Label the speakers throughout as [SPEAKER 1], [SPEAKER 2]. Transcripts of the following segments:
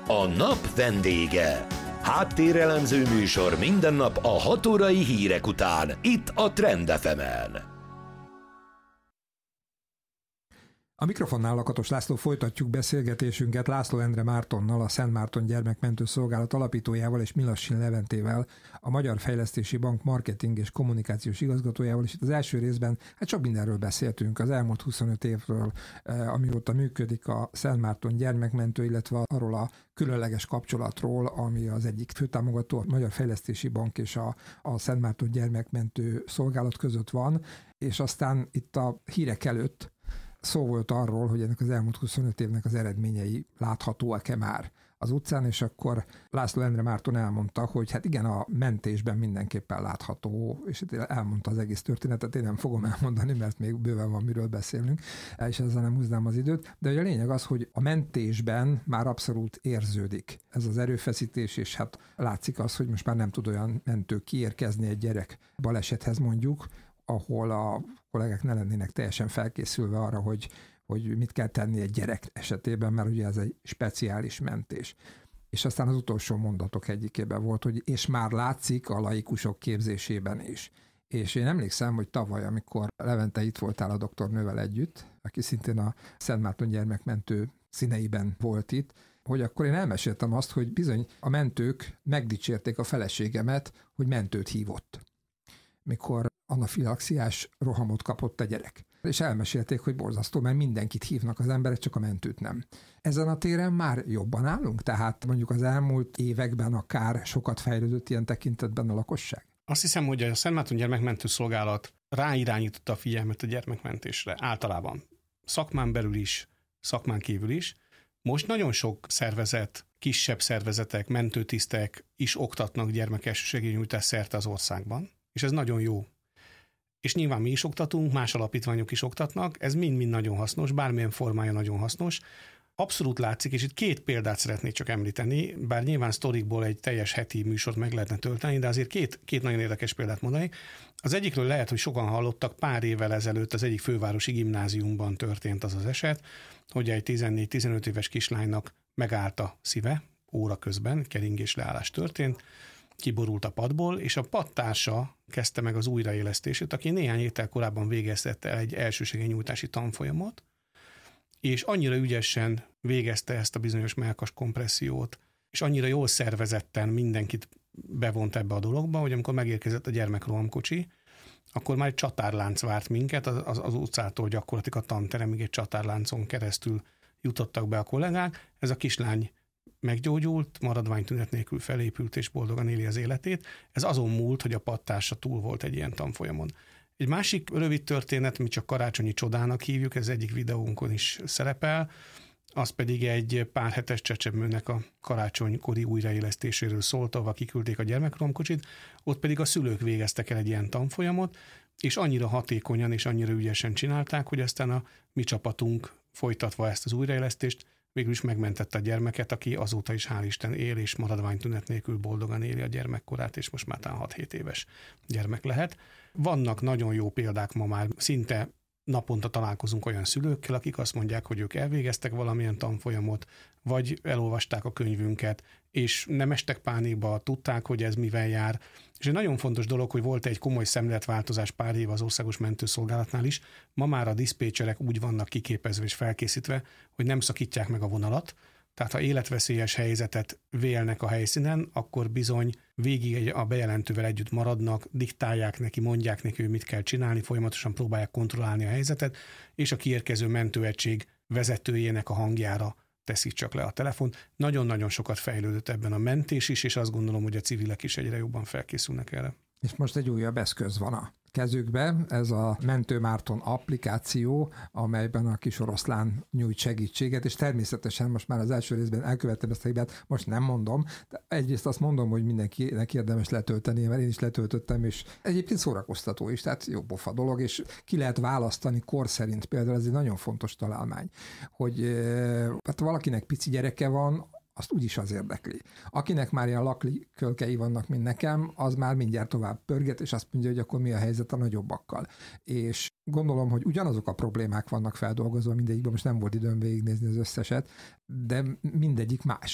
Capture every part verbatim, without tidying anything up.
[SPEAKER 1] A nap vendége. Háttérelemző műsor minden nap a hat órai hírek után, itt a Trend ef emen.
[SPEAKER 2] A mikrofonnál Lakatos László, folytatjuk beszélgetésünket László Endre Mártonnal, a Szent Márton Gyermekmentő Szolgálat alapítójával, és Milassin Leventével, a Magyar Fejlesztési Bank marketing és kommunikációs igazgatójával, és itt az első részben hát csak mindenről beszéltünk, az elmúlt huszonöt évről, amióta működik a Szent Márton Gyermekmentő, illetve arról a különleges kapcsolatról, ami az egyik főtámogató, a Magyar Fejlesztési Bank és a, a Szent Márton Gyermekmentő Szolgálat között van, és aztán itt a hírek előtt szó volt arról, hogy ennek az elmúlt huszonöt évnek az eredményei láthatóak-e már az utcán, és akkor László Endre Márton elmondta, hogy hát igen, a mentésben mindenképpen látható, és elmondta az egész történetet, én nem fogom elmondani, mert még bőven van miről beszélnünk, és ezzel nem húznám az időt, de a lényeg az, hogy a mentésben már abszolút érződik ez az erőfeszítés, és hát látszik az, hogy most már nem tud olyan mentő kiérkezni egy gyerek balesethez mondjuk, ahol a kollégák ne lennének teljesen felkészülve arra, hogy, hogy mit kell tenni egy gyerek esetében, mert ugye ez egy speciális mentés. És aztán az utolsó mondatok egyikében volt, hogy és már látszik a laikusok képzésében is. És én emlékszem, hogy tavaly, amikor Levente itt voltál a doktornővel együtt, aki szintén a Szent Márton Gyermekmentő színeiben volt itt, hogy akkor én elmeséltem azt, hogy bizony a mentők megdicsérték a feleségemet, hogy mentőt hívott, mikor anafilaxiás rohamot kapott a gyerek. És elmesélték, hogy borzasztó, mert mindenkit hívnak az emberek, csak a mentőt nem. Ezen a téren már jobban állunk? Tehát mondjuk az elmúlt években akár sokat fejlődött ilyen tekintetben a lakosság?
[SPEAKER 3] Azt hiszem, hogy a Szent Márton Gyermekmentő Szolgálat ráirányította a figyelmet a gyermekmentésre általában. Szakmán belül is, szakmán kívül is. Most nagyon sok szervezet, kisebb szervezetek, mentőtisztek is oktatnak gyermekes segélynyújtás szerte az országban, és ez nagyon jó. És nyilván mi is oktatunk, más alapítványok is oktatnak, ez mind-mind nagyon hasznos, bármilyen formája nagyon hasznos. Abszolút látszik, és itt két példát szeretnék csak említeni, bár nyilván sztorikból egy teljes heti műsort meg lehetne tölteni, de azért két, két nagyon érdekes példát mondani. Az egyikről lehet, hogy sokan hallottak, pár évvel ezelőtt az egyik fővárosi gimnáziumban történt az az eset, hogy egy tizennégy-tizenöt éves kislánynak megállt a szíve, óra közben, keringés leállás történt, kiborult a padból, és a padtársa kezdte meg az újraélesztését, aki néhány héttel korábban végeztette el egy elsősegélynyújtási tanfolyamot, és annyira ügyesen végezte ezt a bizonyos mellkas kompressziót, és annyira jól szervezetten mindenkit bevont ebbe a dologba, hogy amikor megérkezett a gyermekrohamkocsi, akkor már egy csatárlánc várt minket, az, az, az utcától gyakorlatilag a tanteremig egy csatárláncon keresztül jutottak be a kollégák. Ez a kislány meggyógyult, maradványtünet nélkül felépült és boldogan éli az életét. Ez azon múlt, hogy a padtársa túl volt egy ilyen tanfolyamon. Egy másik rövid történet, mi csak karácsonyi csodának hívjuk, ez egyik videónkon is szerepel, az pedig egy pár hetes csecsemőnek a karácsonykori újraélesztéséről szólt, ahol kiküldték a gyermekromkocsit, ott pedig a szülők végeztek el egy ilyen tanfolyamot, és annyira hatékonyan és annyira ügyesen csinálták, hogy aztán a mi csapatunk folytatva ezt az újraélesztést végül is megmentette a gyermeket, aki azóta is hál' Isten él, és maradványtünet nélkül boldogan éli a gyermekkorát, és most már talán hat-hét éves gyermek lehet. Vannak nagyon jó példák ma már, szinte naponta találkozunk olyan szülőkkel, akik azt mondják, hogy ők elvégeztek valamilyen tanfolyamot, vagy elolvasták a könyvünket, és nem estek pánikba, tudták, hogy ez mivel jár. És egy nagyon fontos dolog, hogy volt egy komoly szemléletváltozás pár év az Országos Mentőszolgálatnál is. Ma már a diszpécserek úgy vannak kiképezve és felkészítve, hogy nem szakítják meg a vonalat. Tehát ha életveszélyes helyzetet vélnek a helyszínen, akkor bizony végig a bejelentővel együtt maradnak, diktálják neki, mondják neki, hogy mit kell csinálni, folyamatosan próbálják kontrollálni a helyzetet, és a kiérkező mentőegység vezetőjének a hangjára teszik csak le a telefont. Nagyon-nagyon sokat fejlődött ebben a mentés is, és azt gondolom, hogy a civilek is egyre jobban felkészülnek erre.
[SPEAKER 2] És most egy újabb eszköz van a kezükbe, ez a Mentő Márton applikáció, amelyben a kis oroszlán nyújt segítséget, és természetesen most már az első részben elkövettem ezt a hibát, most nem mondom, de egyrészt azt mondom, hogy mindenkinek érdemes letölteni, mert én is letöltöttem, és egyébként szórakoztató is, tehát jó pofa dolog, és ki lehet választani kor szerint, például ez egy nagyon fontos találmány, hogy hát valakinek pici gyereke van, azt úgyis az érdekli. Akinek már ilyen laklikölkei vannak, mint nekem, az már mindjárt tovább pörget, és azt mondja, hogy akkor mi a helyzet a nagyobbakkal. És gondolom, hogy ugyanazok a problémák vannak feldolgozva mindegyikben, most nem volt időm végignézni az összeset, de mindegyik más.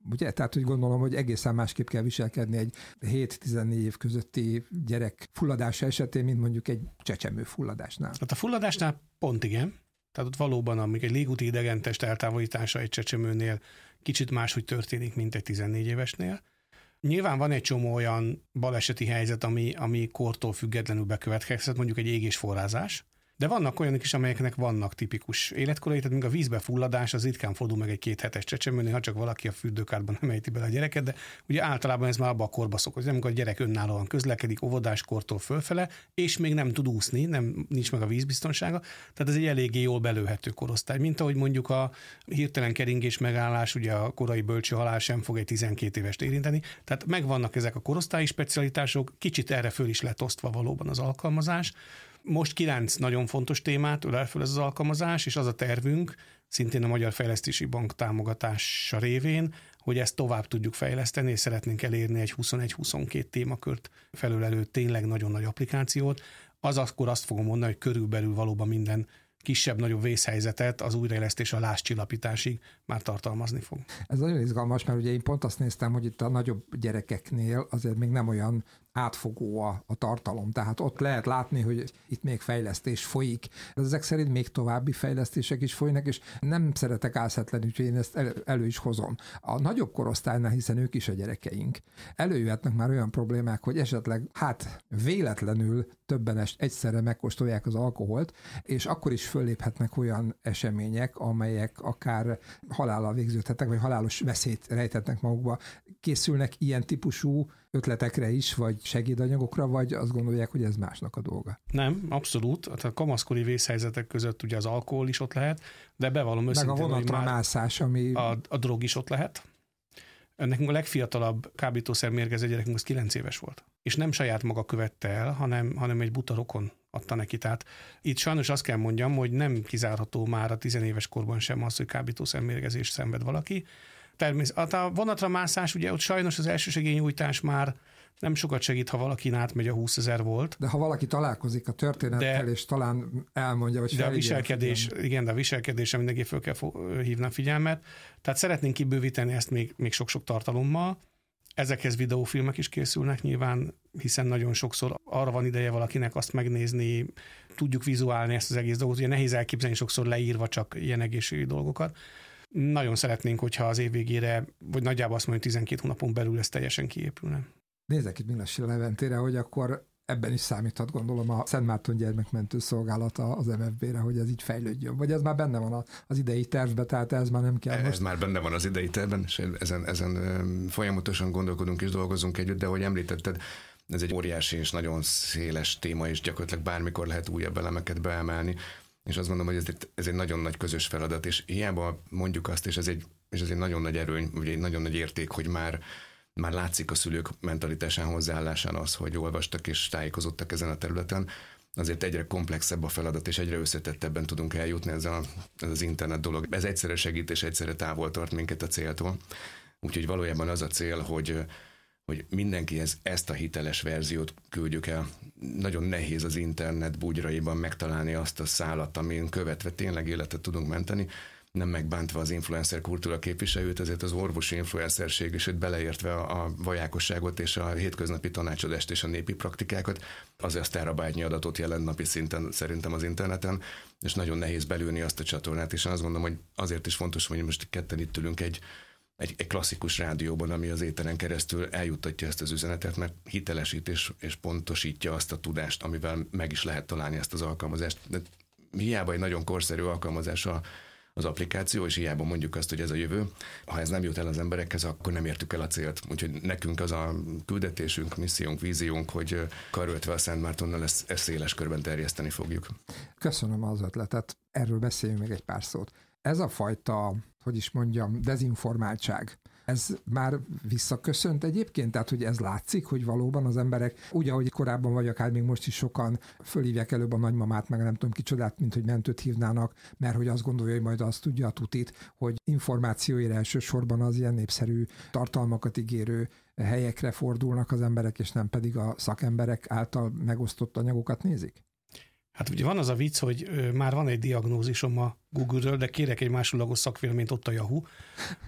[SPEAKER 2] Ugye? Tehát úgy gondolom, hogy egészen másképp kell viselkedni egy hét-tizennégy év közötti gyerek fulladása esetén, mint mondjuk egy csecsemő fulladásnál.
[SPEAKER 3] Hát a fulladásnál pont igen. Tehát ott valóban, amíg egy légúti idegentest eltávolítása egy csecsemőnél kicsit máshogy történik, mint egy tizennégy évesnél. Nyilván van egy csomó olyan baleseti helyzet, ami, ami kortól függetlenül bekövetkezhet, mondjuk egy égésforrázás, de vannak olyanok is, amelyeknek vannak tipikus életkorai, tehát még a vízbe fulladás az ritkán fordul meg egy két hetes csecsemőnél, ha csak valaki a fürdőkádban nem ejti bele a gyereket, de ugye általában ez már abba a korba szokott, hogy amikor a gyerek önállóan közlekedik óvodáskortól fölfele, és még nem tud úszni, nem, nincs meg a vízbiztonsága, tehát ez egy eléggé jól belőhető korosztály, mint ahogy mondjuk a hirtelen keringés megállás, ugye a korai bölcső halál sem fog egy tizenkét évest érinteni, tehát megvannak ezek a korosztályi specialitások, kicsit erre föl is lett osztva valóban az alkalmazás. Most kilenc nagyon fontos témát ölel föl ez az alkalmazás, és az a tervünk, szintén a Magyar Fejlesztési Bank támogatása révén, hogy ezt tovább tudjuk fejleszteni, és szeretnénk elérni egy huszonegy-huszonkét témakört felölelő tényleg nagyon nagy applikációt. Az akkor azt fogom mondani, hogy körülbelül valóban minden kisebb-nagyobb vészhelyzetet az újraélesztés a lázcsillapításig már tartalmazni fog.
[SPEAKER 2] Ez nagyon izgalmas, mert ugye én pont azt néztem, hogy itt a nagyobb gyerekeknél azért még nem olyan átfogó a, a tartalom. Tehát ott lehet látni, hogy itt még fejlesztés folyik. Ezek szerint még további fejlesztések is folynak, és nem szeretek álszetlenül, úgyhogy én ezt elő, elő is hozom. A nagyobb korosztálynál, hiszen ők is a gyerekeink, előjöhetnek már olyan problémák, hogy esetleg hát véletlenül többen egyszerre megkóstolják az alkoholt, és akkor is fölléphetnek olyan események, amelyek akár halállal végződhetnek, vagy halálos veszélyt rejtetnek magukba. Készülnek ilyen típusú ötletekre is, vagy segédanyagokra, vagy azt gondolják, hogy ez másnak a dolga?
[SPEAKER 3] Nem, abszolút. A kamaszkori vészhelyzetek között ugye az alkohol is ott lehet, de bevallom őszintén,
[SPEAKER 2] meg a vonatra mászás, ami...
[SPEAKER 3] A, a drog is ott lehet. Nekünk a legfiatalabb kábítószermérgező gyerekünk az kilenc éves volt. És nem saját maga követte el, hanem, hanem egy buta rokon adta neki. Tehát itt sajnos azt kell mondjam, hogy nem kizárható már a tizenéves korban sem az, hogy kábítószermérgezést szenved valaki. Természetesen a vonatra mászás, ugye ott sajnos az elsősegélynyújtás már nem sokat segít, ha valakin átmegy a húszezer volt.
[SPEAKER 2] De ha valaki találkozik a történettel, de, és talán elmondja, vagy
[SPEAKER 3] de a viselkedés, igen, de a viselkedésre mindenki föl kell hívni a figyelmet. Tehát szeretnénk kibővíteni ezt még, még sok-sok tartalommal. Ezekhez videófilmek is készülnek nyilván, hiszen nagyon sokszor arra van ideje valakinek azt megnézni, tudjuk vizuálni ezt az egész dolgot. Ugye nehéz elképzelni sokszor leírva csak ilyen egészségügyi dolgokat. Nagyon szeretnénk, hogyha az év végére, vagy nagyjából azt mondjuk tizenkét hónapon belül ez teljesen kiépülne.
[SPEAKER 2] Nézzek itt Milassi Leventére, hogy akkor ebben is számíthat, gondolom, a Szent Márton Gyermekmentő Szolgálata az em ef bé-re, hogy ez így fejlődjön. Vagy ez már benne van az idei tervben, tehát ez már nem kell.
[SPEAKER 4] Ez
[SPEAKER 2] most...
[SPEAKER 4] már benne van az idei tervben, és ezen, ezen folyamatosan gondolkodunk és dolgozunk együtt, de ahogy említetted, ez egy óriási és nagyon széles téma, és gyakorlatilag bármikor lehet újabb elemeket beemelni. És azt gondolom, hogy ez egy, ez egy nagyon nagy közös feladat, és hiába mondjuk azt, és ez egy, és ez egy nagyon nagy erőny, vagy egy nagyon nagy érték, hogy már, már látszik a szülők mentalitásán, hozzáállásán az, hogy olvastak és tájékozottak ezen a területen, azért egyre komplexebb a feladat, és egyre összetettebben tudunk eljutni ez, a, ez az internet dolog. Ez egyszerre segít, és egyszerre távol tart minket a céltól. Úgyhogy valójában az a cél, hogy hogy mindenkihez ezt a hiteles verziót küldjük el. Nagyon nehéz az internet bugyraiban megtalálni azt a szálat, amin követve tényleg életet tudunk menteni, nem megbántva az influencer kultúra képviselőt, ezért az orvosi influencerség is, hogy beleértve a, a vajákosságot és a hétköznapi tanácsadást és a népi praktikákat, azért terabájtnyi adatot jelent napi szinten szerintem az interneten, és nagyon nehéz belülni azt a csatornát, és én azt gondolom, hogy azért is fontos, hogy most ketten itt ülünk egy Egy, egy klasszikus rádióban, ami az éteren keresztül eljuttatja ezt az üzenetet, mert hitelesít és, és pontosítja azt a tudást, amivel meg is lehet találni ezt az alkalmazást. De hiába egy nagyon korszerű alkalmazás a, az applikáció, és hiába mondjuk azt, hogy ez a jövő, ha ez nem jut el az emberekhez, akkor nem értük el a célt. Úgyhogy nekünk az a küldetésünk, missziónk, víziónk, hogy karöltve a Szent Mártonnal ezt, ezt széles körben terjeszteni fogjuk.
[SPEAKER 2] Köszönöm az ötletet. Erről beszéljünk még egy pár szót. Ez a fajta, hogy is mondjam, dezinformáltság, ez már visszaköszönt egyébként? Tehát, hogy ez látszik, hogy valóban az emberek, úgy, ahogy korábban vagy akár még most is sokan fölhívják előbb a nagymamát, meg nem tudom kicsodát, mint hogy mentőt hívnának, mert hogy azt gondolja, hogy majd azt tudja a tutit, hogy információira elsősorban az ilyen népszerű tartalmakat ígérő helyekre fordulnak az emberek, és nem pedig a szakemberek által megosztott anyagokat nézik?
[SPEAKER 3] Hát ugye van az a vicc, hogy már van egy diagnózisom a Google-ről, de kérek egy másodlagos szakvéleményt, ott a Yahoo.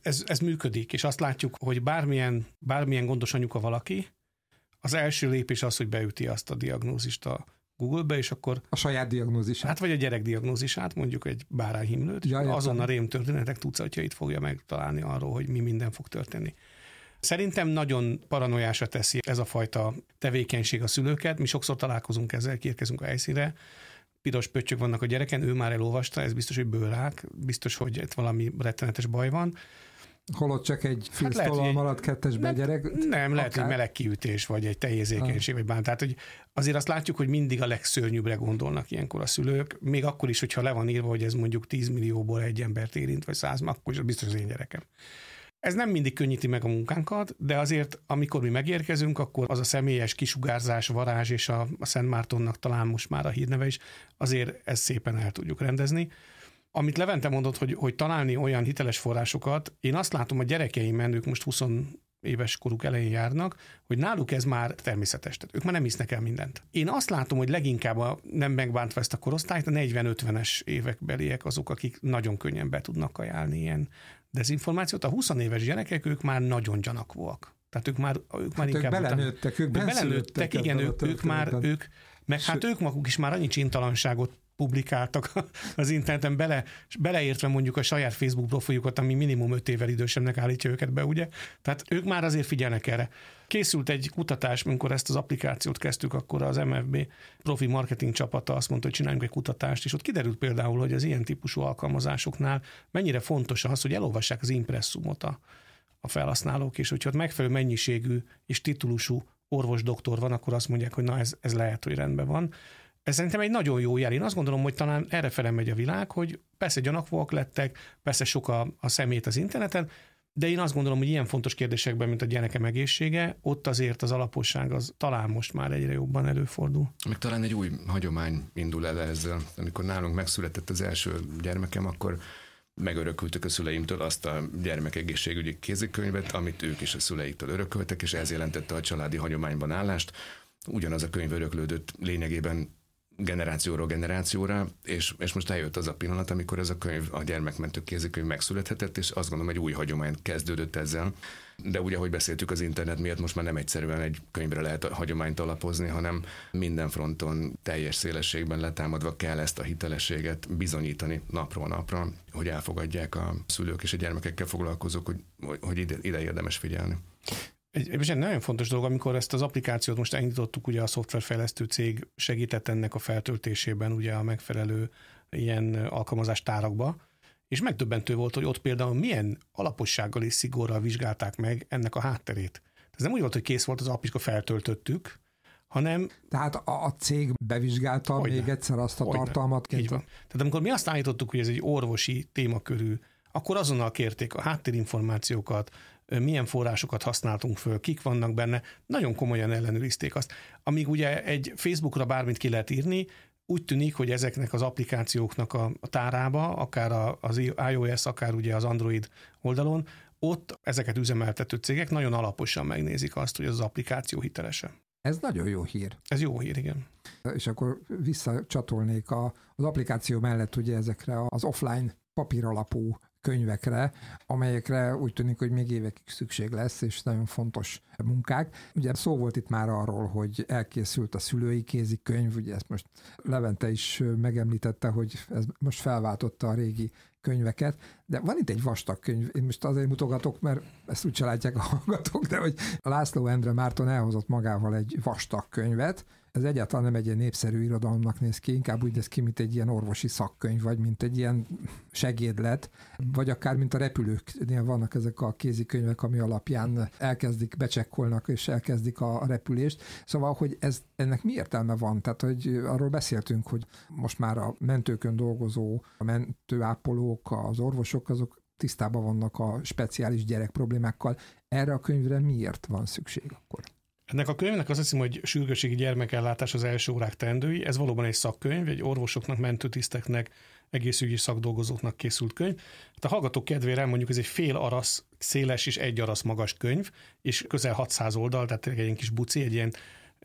[SPEAKER 3] ez, ez működik, és azt látjuk, hogy bármilyen, bármilyen gondos anyuka valaki, az első lépés az, hogy beüti azt a diagnózist a Google-be, és akkor...
[SPEAKER 2] A saját diagnózisát.
[SPEAKER 3] Hát vagy a gyerek diagnózisát, mondjuk egy bárányhimlőt, ja, azon a rémtörténetek tucatjait fogja megtalálni arról, hogy mi minden fog történni. Szerintem nagyon paranoiásra teszi ez a fajta tevékenység a szülőket. Mi sokszor találkozunk ezzel, kiérkezünk a helyszínre, piros pöttyök vannak a gyereken, ő már elolvasta, ez biztos, hogy bőrák, biztos, hogy itt valami rettenetes baj van.
[SPEAKER 2] Holott csak egy filztollal hát maradt kettesbe gyerek?
[SPEAKER 3] Nem, lehet, akár. Hogy meleg kiütés, vagy egy teljérzékenység, ah. vagy bármi. Tehát, hogy azért azt látjuk, hogy mindig a legszörnyűbbre gondolnak ilyenkor a szülők, még akkor is, hogyha le van írva, hogy ez mondjuk tíz millióból egy embert érint, vagy száz, akkor is biztos az én gyerekem. Ez nem mindig könnyíti meg a munkánkat, de azért, amikor mi megérkezünk, akkor az a személyes kisugárzás, varázs és a, a Szent Mártonnak talán most már a hírneve is, azért ezt szépen el tudjuk rendezni. Amit Levente mondott, hogy, hogy találni olyan hiteles forrásokat, én azt látom a gyerekeimen, ők most húsz éves koruk elején járnak, hogy náluk ez már természetes, tehát ők már nem hisznek el mindent. Én azt látom, hogy leginkább a, nem megbántva ezt a korosztályt, a negyven-ötvenes évekbeliek azok, akik nagyon könnyen be tudnak kajálni ilyen dezinformációt. A húsz éves gyerekek, ők már nagyon gyanakvóak. Tehát ők már, ők már hát inkább...
[SPEAKER 2] Ők belenőttek, ők
[SPEAKER 3] belenőttek, igen, ők, ők már, ők, meg hát ők maguk is már annyi csintalanságot publikáltak az interneten, bele, beleértve mondjuk a saját Facebook profiljukat, ami minimum öt évvel idősebbnek állítja őket be, ugye? Tehát ők már azért figyelnek erre. Készült egy kutatás, amikor ezt az applikációt kezdtük, akkor az em ef bé profi marketing csapata azt mondta, hogy csináljunk egy kutatást, és ott kiderült például, hogy az ilyen típusú alkalmazásoknál mennyire fontos az, hogy elolvassák az impresszumot a, a felhasználók, és hogyha ott megfelelő mennyiségű és titulusú orvos-doktor van, akkor azt mondják, hogy na ez, ez lehet, hogy rendben van. Ez szerintem egy nagyon jó jel. Én azt gondolom, hogy talán errefele megy a világ, hogy persze gyanakvóak lettek, persze sok a, a szemét az interneten, de én azt gondolom, hogy ilyen fontos kérdésekben, mint a gyerekem egészsége, ott azért az alaposság az talán most már egyre jobban előfordul.
[SPEAKER 4] Még talán egy új hagyomány indul el ezzel. Amikor nálunk megszületett az első gyermekem, akkor megörökültük a szüleimtől azt a gyermekegészségügyi kézikönyvet, amit ők is a szüleiktől örököltek, és ez jelentette a családi hagyományban állást. Ugyanaz a könyv öröklődött lényegében generációról generációra, és, és most eljött az a pillanat, amikor ez a könyv, a gyermekmentő kézikönyv megszülethetett, és azt gondolom, egy új hagyomány kezdődött ezzel. De ugye, ahogy beszéltük, az internet miatt most már nem egyszerűen egy könyvre lehet a hagyományt alapozni, hanem minden fronton teljes szélességben letámadva kell ezt a hitelességet bizonyítani napról napra, hogy elfogadják a szülők és a gyermekekkel foglalkozók, hogy, hogy ide, ide érdemes figyelni.
[SPEAKER 3] Egy, egy nagyon fontos dolog, amikor ezt az applikációt most elindítottuk, ugye a szoftverfejlesztő cég segített ennek a feltöltésében ugye a megfelelő ilyen alkalmazástárakba, és megdöbbentő volt, hogy ott például milyen alapossággal és szigorral vizsgálták meg ennek a hátterét. Ez nem úgy volt, hogy kész volt az app, és feltöltöttük, hanem...
[SPEAKER 2] Tehát a, a cég bevizsgálta Hogyne. még egyszer azt a Hogyne. tartalmat.
[SPEAKER 3] Így van. Tehát amikor mi azt állítottuk, hogy ez egy orvosi témakörű, akkor azonnal kérték a háttérinformációkat, milyen forrásokat használtunk föl, kik vannak benne, nagyon komolyan ellenőrizték azt. Amíg ugye egy Facebookra bármit ki lehet írni, úgy tűnik, hogy ezeknek az applikációknak a tárába, akár az iOS, akár ugye az Android oldalon, ott ezeket üzemeltető cégek nagyon alaposan megnézik azt, hogy az applikáció hitelese.
[SPEAKER 2] Ez nagyon jó hír.
[SPEAKER 3] Ez jó hír, igen. És
[SPEAKER 2] akkor visszacsatolnék a, az applikáció mellett ugye ezekre az offline papíralapú könyvekre, amelyekre úgy tűnik, hogy még évekig szükség lesz, és nagyon fontos munkák. Ugye szó volt itt már arról, hogy elkészült a szülői kézikönyv, ugye ezt most Levente is megemlítette, hogy ez most felváltotta a régi könyveket, de van itt egy vastag könyv, én most azért mutogatok, mert ezt úgy látják a hallgatók, de hogy László Endre Márton elhozott magával egy vastag könyvet. Ez egyáltalán nem egy ilyen népszerű irodalomnak néz ki, inkább úgy néz ki, mint egy ilyen orvosi szakkönyv, vagy mint egy ilyen segédlet, vagy akár mint a repülőknél vannak ezek a kézikönyvek, ami alapján elkezdik, becsekkolnak és elkezdik a repülést. Szóval, hogy ez, ennek mi értelme van? Tehát, hogy arról beszéltünk, hogy most már a mentőkön dolgozó, a mentőápolók, az orvosok, azok tisztában vannak a speciális gyerek problémákkal. Erre a könyvre miért van szükség akkor?
[SPEAKER 3] Ennek a könyvnek azt hiszem, hogy sürgősségi gyermekellátás az első órák teendői. Ez valóban egy szakkönyv, egy orvosoknak, mentőtiszteknek, egészségügyi szakdolgozóknak készült könyv. A hallgatók kedvére mondjuk ez egy fél arasz széles és egy arasz magas könyv, és közel hatszáz oldal, tehát egy ilyen kis buci, egy ilyen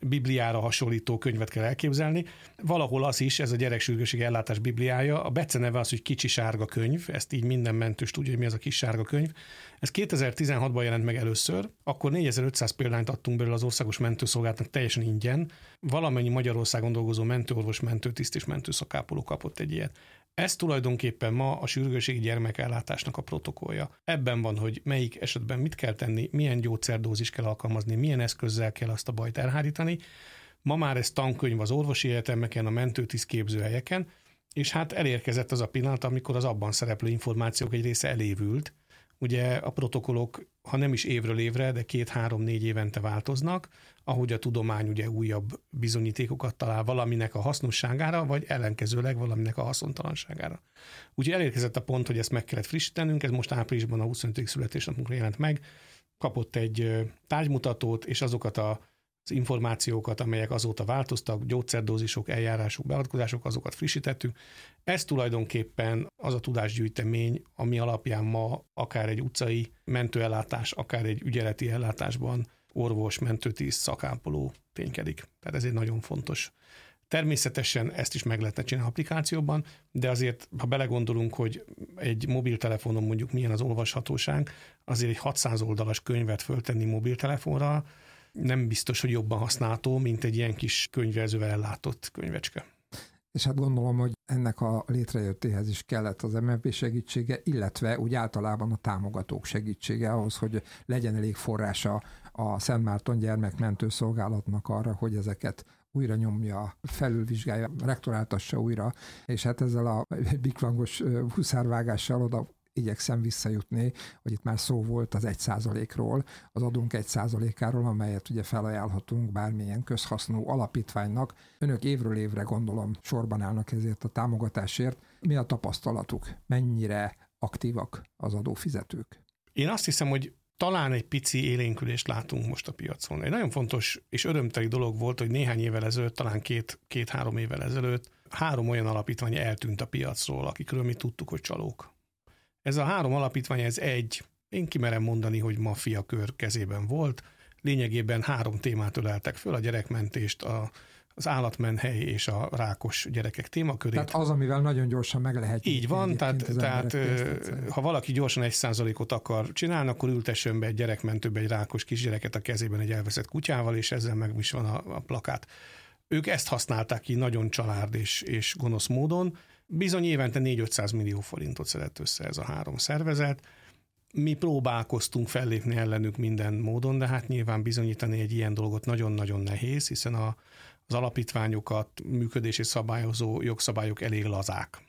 [SPEAKER 3] Bibliára hasonlító könyvet kell elképzelni. Valahol az is, ez a gyereksürgősségi ellátás Bibliája, a beceneve az, hogy kicsi sárga könyv, ezt így minden mentős tudja, hogy mi az a kis sárga könyv. Ez kétezer-tizenhatban jelent meg először, akkor négyezer-ötszáz példányt adtunk belőle az Országos Mentőszolgálatnak teljesen ingyen. Valamennyi Magyarországon dolgozó mentőorvos, mentőtiszt és mentőszakápoló kapott egy ilyet. Ez tulajdonképpen ma a sürgősségi gyermekellátásnak a protokollja. Ebben van, hogy melyik esetben mit kell tenni, milyen gyógyszerdózis kell alkalmazni, milyen eszközzel kell azt a bajt elhárítani. Ma már ez tankönyv az orvosi egyetemeken, a mentőtiszt képzőhelyeken, és hát elérkezett az a pillanat, amikor az abban szereplő információk egy része elévült. Ugye a protokollok, ha nem is évről évre, de két-három-négy évente változnak, ahogy a tudomány ugye újabb bizonyítékokat talál valaminek a hasznosságára, vagy ellenkezőleg valaminek a haszontalanságára. Úgyhogy elérkezett a pont, hogy ezt meg kellett frissítenünk, ez most áprilisban a huszonötödik születésnapunkra jelent meg, kapott egy tárgymutatót, és azokat a az információkat, amelyek azóta változtak, gyógyszerdózisok, eljárások, beavatkozások, azokat frissítettük. Ez tulajdonképpen az a tudásgyűjtemény, ami alapján ma akár egy utcai mentőellátás, akár egy ügyeleti ellátásban orvos, mentőtiszt, szakápoló ténykedik. Tehát ez egy nagyon fontos. Természetesen ezt is meg lehetne csinálni applikációban, de azért, ha belegondolunk, hogy egy mobiltelefonon mondjuk milyen az olvashatóság, azért egy hatszáz oldalas könyvet föltenni mobiltelefonra, nem biztos, hogy jobban használható, mint egy ilyen kis könyvjelzővel ellátott könyvecske.
[SPEAKER 2] És hát gondolom, hogy ennek a létrejöttéhez is kellett az em en pé segítsége, illetve úgy általában a támogatók segítsége ahhoz, hogy legyen elég forrása a Szent Márton Gyermekmentőszolgálatnak arra, hogy ezeket újra nyomja, felülvizsgálja, rektoráltassa újra, és hát ezzel a bikvangos huszárvágással oda igyekszem visszajutni, hogy itt már szó volt az egy százalékról, az adunk egy százalékáról, amelyet ugye felajánlhatunk bármilyen közhasznú alapítványnak. Önök évről évre gondolom sorban állnak ezért a támogatásért. Mi a tapasztalatuk? Mennyire aktívak az adófizetők?
[SPEAKER 3] Én azt hiszem, hogy talán egy pici élénkülést látunk most a piacon. Egy nagyon fontos és örömteli dolog volt, hogy néhány évvel ezelőtt, talán két, két-három évvel ezelőtt három olyan alapítvány eltűnt a piacról, akikről mi tudtuk, hogy csalók. Ez a három alapítvány, ez egy, én kimerem mondani, hogy maffia kör kezében volt. Lényegében három témát öleltek föl, a gyerekmentést, a, az állatmenhely és a rákos gyerekek témakörét.
[SPEAKER 2] Tehát az, amivel nagyon gyorsan meg lehet.
[SPEAKER 3] Így van, tehát, tehát ha valaki gyorsan egy százalékot akar csinálni, akkor ültessen be egy gyerekmentőbe egy rákos kisgyereket a kezében egy elveszett kutyával, és ezzel meg is van a, a plakát. Ők ezt használták ki nagyon család és, és gonosz módon. Bizony évente négy-ötszáz millió forintot szedett össze ez a három szervezet. Mi próbálkoztunk fellépni ellenük minden módon, de hát nyilván bizonyítani egy ilyen dolgot nagyon-nagyon nehéz, hiszen a, az alapítványokat működési szabályozó jogszabályok elég lazák.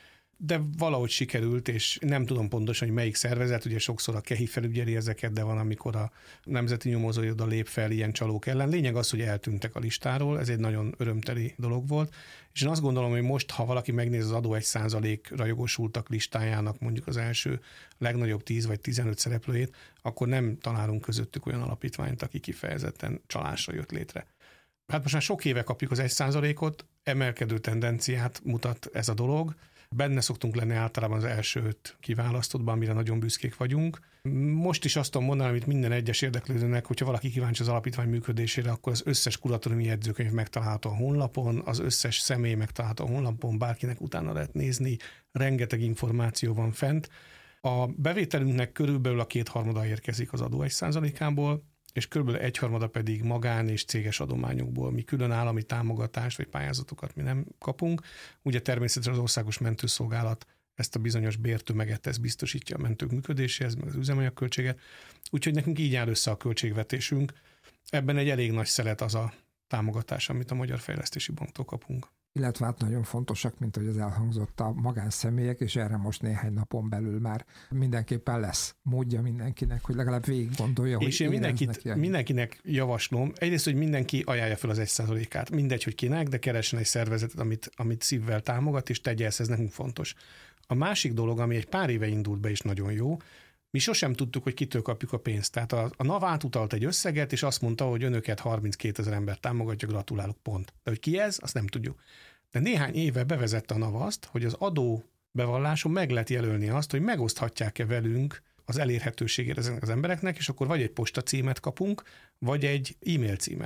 [SPEAKER 3] De valahogy sikerült, és nem tudom pontosan, hogy melyik szervezet, ugye sokszor a KEHI felügyeli ezeket, de van, amikor a Nemzeti Nyomozóiroda lép fel ilyen csalók ellen. Lényeg az, hogy eltűntek a listáról, ez egy nagyon örömteli dolog volt, és én azt gondolom, hogy most, ha valaki megnéz az adó egy százalékra jogosultak listájának mondjuk az első legnagyobb tíz vagy tizenöt szereplőjét, akkor nem találunk közöttük olyan alapítványt, aki kifejezetten csalásra jött létre. Hát most már sok éve kapjuk az egy százalékot, emelkedő tendenciát mutat ez a dolog. Benne szoktunk lenni általában az első öt kiválasztottban, amire nagyon büszkék vagyunk. Most is azt tudom mondani, amit minden egyes érdeklődőnek, hogyha valaki kíváncsi az alapítvány működésére, akkor az összes kuratóriumi jegyzőkönyv megtalálható a honlapon, az összes személy megtalálható a honlapon, bárkinek utána lehet nézni, rengeteg információ van fent. A bevételünknek körülbelül a kétharmada érkezik az adó egy százalékából, és körülbelül egyharmada pedig magán és céges adományokból. Mi külön állami támogatást vagy pályázatokat mi nem kapunk. Ugye természetesen az Országos Mentőszolgálat ezt a bizonyos bértömeget, ez biztosítja a mentők működéséhez, meg az üzemanyagköltséget. Úgyhogy nekünk így áll össze a költségvetésünk. Ebben egy elég nagy szelet az a támogatás, amit a Magyar Fejlesztési Banktól kapunk.
[SPEAKER 2] Illetve hát nagyon fontosak, mint ahogy az elhangzott, a magánszemélyek, és erre most néhány napon belül már mindenképpen lesz módja mindenkinek, hogy legalább végig gondolja, hogy
[SPEAKER 3] és én mindenkit, mindenkinek javaslom, egyrészt, hogy mindenki ajánlja fel az egy százalékát. Mindegy, hogy kinek, de keressen egy szervezetet, amit, amit szívvel támogat, és tegye ezt, ez nekünk fontos. A másik dolog, ami egy pár éve indult be, és nagyon jó, mi sosem tudtuk, hogy kitől kapjuk a pénzt. Tehát a, a NAV átutalt egy összeget, és azt mondta, hogy önöket harminckétezer ember támogatja, gratulálok, pont. De hogy ki ez, azt nem tudjuk. De néhány éve bevezette a NAV azt, hogy az adó bevalláson meg lehet jelölni azt, hogy megoszthatják-e velünk az elérhetőségét ezeknek az embereknek, és akkor vagy egy postacímet kapunk, vagy egy e-mail címet. És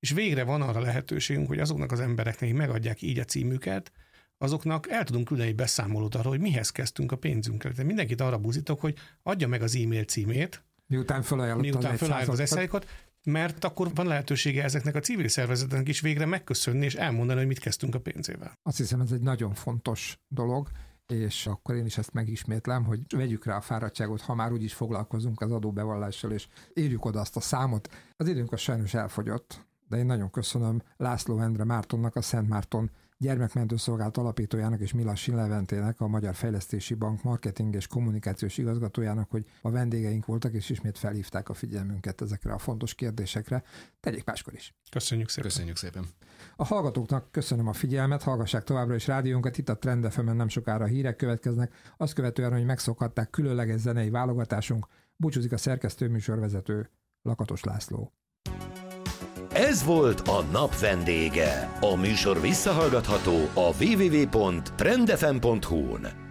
[SPEAKER 3] és végre van arra lehetőségünk, hogy azoknak az embereknek, akik megadják így a címüket, azoknak el tudunk küldeni egy beszámolót arról, hogy mihez kezdtünk a pénzünkkel. Tehát mindenkit arra buzítok, hogy adja meg az e-mail címét,
[SPEAKER 2] miután
[SPEAKER 3] felajánlott az eszájékot, mert akkor van lehetősége ezeknek a civil szervezeteknek is végre megköszönni és elmondani, hogy mit kezdtünk a pénzével.
[SPEAKER 2] Azt hiszem, ez egy nagyon fontos dolog, és akkor én is ezt megismétlem, hogy vegyük rá a fáradtságot, ha már úgyis foglalkozunk az adóbevallással, és írjuk oda azt a számot. Az időnk az sajnos elfogyott, de én nagyon köszönöm László Endre Mártonnak, a Szent Márton Gyermekmentőszolgálat alapítójának és Milassin Leventének, a Magyar Fejlesztési Bank marketing és kommunikációs igazgatójának, hogy a vendégeink voltak, és ismét felhívták a figyelmünket ezekre a fontos kérdésekre. Tegyék máskor is.
[SPEAKER 3] Köszönjük szépen.
[SPEAKER 4] Köszönjük szépen.
[SPEAKER 2] A hallgatóknak köszönöm a figyelmet, hallgassák továbbra is rádiónkat, itt a Trend ef emen nem sokára hírek következnek, azt követően, hogy megszokhatták különleges zenei válogatásunk, búcsúzik a szerkesztő műsorvezető Lakatos László.
[SPEAKER 1] Ez volt a nap vendége. A műsor visszahallgatható a double-u double-u double-u pont trend f m pont hu-n.